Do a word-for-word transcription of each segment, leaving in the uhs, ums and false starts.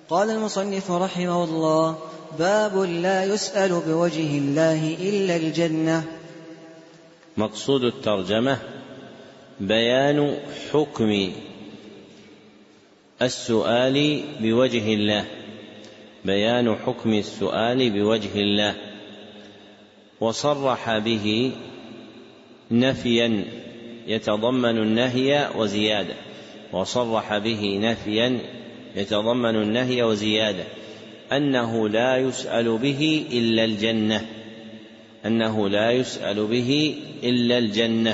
قال المصنف رحمه الله: باب لا يسأل بوجه الله إلا الجنة. مقصود الترجمة بيان حكم السؤال بوجه الله، بيان حكم السؤال بوجه الله، وصرح به نفيا يتضمن النهي وزيادة، وصرح به نفيا يتضمن النهي وزيادة أنه لا يسأل به إلا الجنة، أنه لا يسأل به إلا الجنة،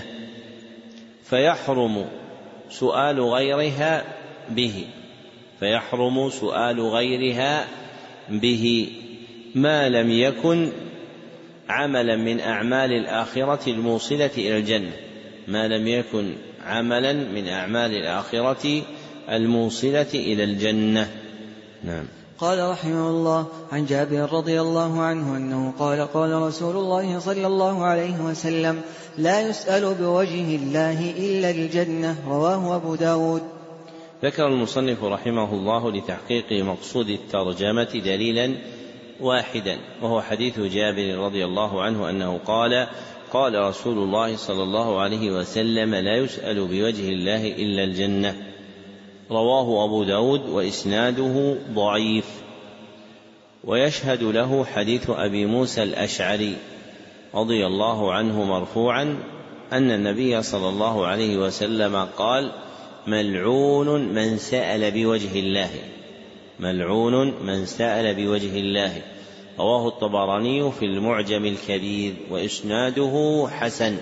فيحرم سؤال غيرها به، فيحرم سؤال غيرها به ما لم يكن عملا من أعمال الآخرة الموصلة إلى الجنة، ما لم يكن عملا من أعمال الآخرة الموصلة إلى الجنة. نعم. قال رحمه الله: عن جابر رضي الله عنه أنه قال: قال رسول الله صلى الله عليه وسلم: لا يسأل بوجه الله إلا الجنة. رواه أبو داود. ذكر المصنف رحمه الله لتحقيق مقصود الترجمة دليلا واحدا، وهو حديث جابر رضي الله عنه أنه قال: قال رسول الله صلى الله عليه وسلم: لا يسأل بوجه الله إلا الجنة. رواه أبو داود وإسناده ضعيف، ويشهد له حديث أبي موسى الأشعري رضي الله عنه مرفوعا أن النبي صلى الله عليه وسلم قال: ملعون من سأل بوجه الله، ملعون من سأل بوجه الله. رواه الطبراني في المعجم الكبير وإسناده حسن.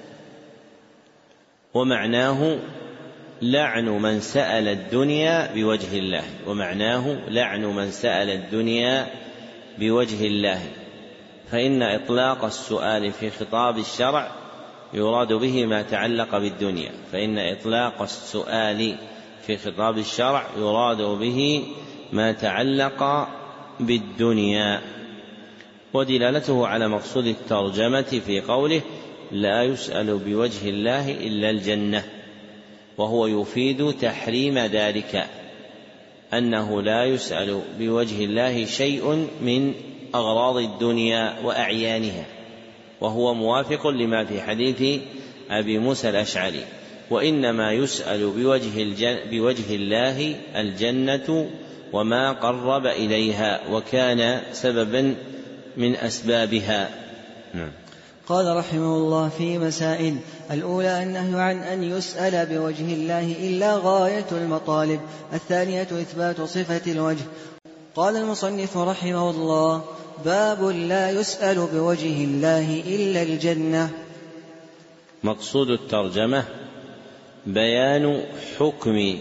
ومعناه لعن من سأل الدنيا بوجه الله، ومعناه لعن من سأل الدنيا بوجه الله، فإن إطلاق السؤال في خطاب الشرع يراد به ما تعلق بالدنيا، فإن إطلاق السؤال في خطاب الشرع يراد به ما تعلق بالدنيا. ودلالته على مقصود الترجمة في قوله: لا يسأل بوجه الله إلا الجنة، وهو يفيد تحريم ذلك، أنه لا يسأل بوجه الله شيء من أغراض الدنيا وأعيانها، وهو موافق لما في حديث أبي موسى الأشعري: وإنما يسأل بوجه, الجن بوجه الله الجنة وما قرب إليها وكان سببا من أسبابها. نعم. قال رحمه الله: في مسائل: الأولى النهي عن أن يسأل بوجه الله إلا غاية المطالب. الثانية إثبات صفة الوجه. قال المصنف رحمه الله: باب لا يسأل بوجه الله إلا الجنة. مقصود الترجمة بيان حكم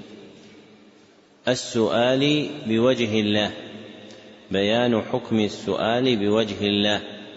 السؤال بوجه الله، بيان حكم السؤال بوجه الله،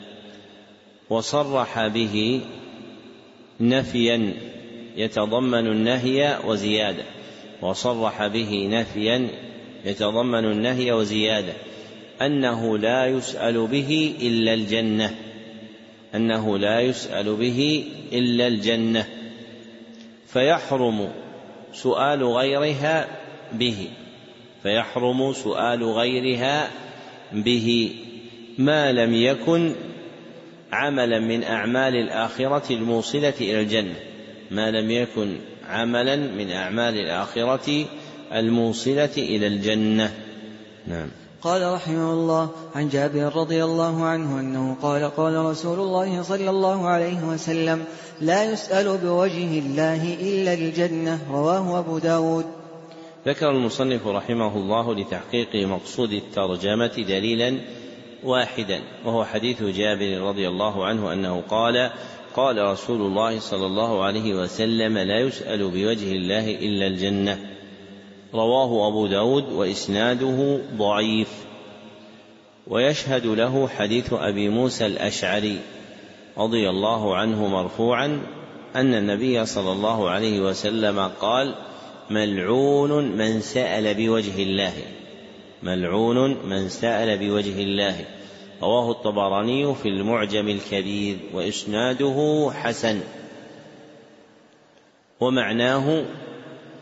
وصرح به نفيا يتضمن النهي وزيادة، وصرح به نفيا يتضمن النهي وزيادة أنه لا يسأل به إلا الجنة، أنه لا يسأل به إلا الجنة، فيحرم سؤال غيرها به، فيحرم سؤال غيرها به ما لم يكن عملا من أعمال الآخرة الموصلة إلى الجنة، ما لم يكن عملا من أعمال الآخرة الموصلة إلى الجنة. نعم. قال رحمه الله: عن جابر رضي الله عنه أنه قال: قال رسول الله صلى الله عليه وسلم: لا يسأل بوجه الله إلا الجنة. رواه أبو داود. ذكر المصنف رحمه الله لتحقيق مقصود الترجمة دليلا واحدا، وهو حديث جابر رضي الله عنه أنه قال: قال رسول الله صلى الله عليه وسلم: لا يسأل بوجه الله إلا الجنة. رواه أبو داود وإسناده ضعيف، ويشهد له حديث أبي موسى الأشعري رضي الله عنه مرفوعا أن النبي صلى الله عليه وسلم قال: ملعون من سأل بوجه الله، ملعون من سأل بوجه الله. رواه الطبراني في المعجم الكبير وإسناده حسن. ومعناه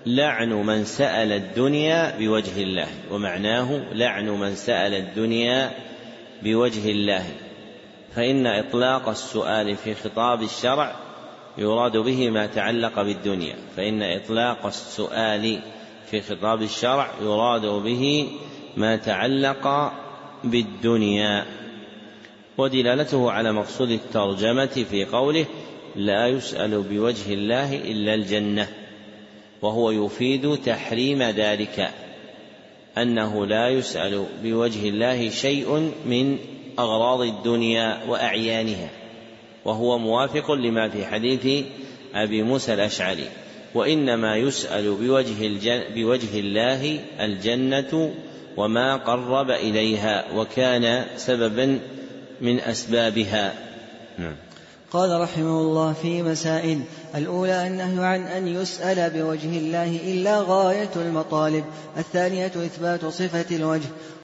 لعن من سأل الدنيا بوجه الله، ومعناه لعن من سأل الدنيا بوجه الله، فإن إطلاق السؤال في خطاب الشرع يراد به ما تعلق بالدنيا، فإن إطلاق السؤال في خطاب الشرع يراد به ما تعلق بالدنيا. ودلالته على مقصود الترجمة في قوله لا يسأل بوجه الله إلا الجنة، وهو يفيد تحريم ذلك، أنه لا يسأل بوجه الله شيء من أغراض الدنيا وأعيانها، وهو موافق لما في حديث أبي موسى الأشعري، وإنما يسأل بوجه, الجن بوجه الله الجنة وما قرب إليها وكان سببا من أسبابها. نعم. قال رحمه الله في مسائل: الأولى النهي عن أن يسأل بوجه الله إلا غاية المطالب، الثانية إثبات صفة الوجه.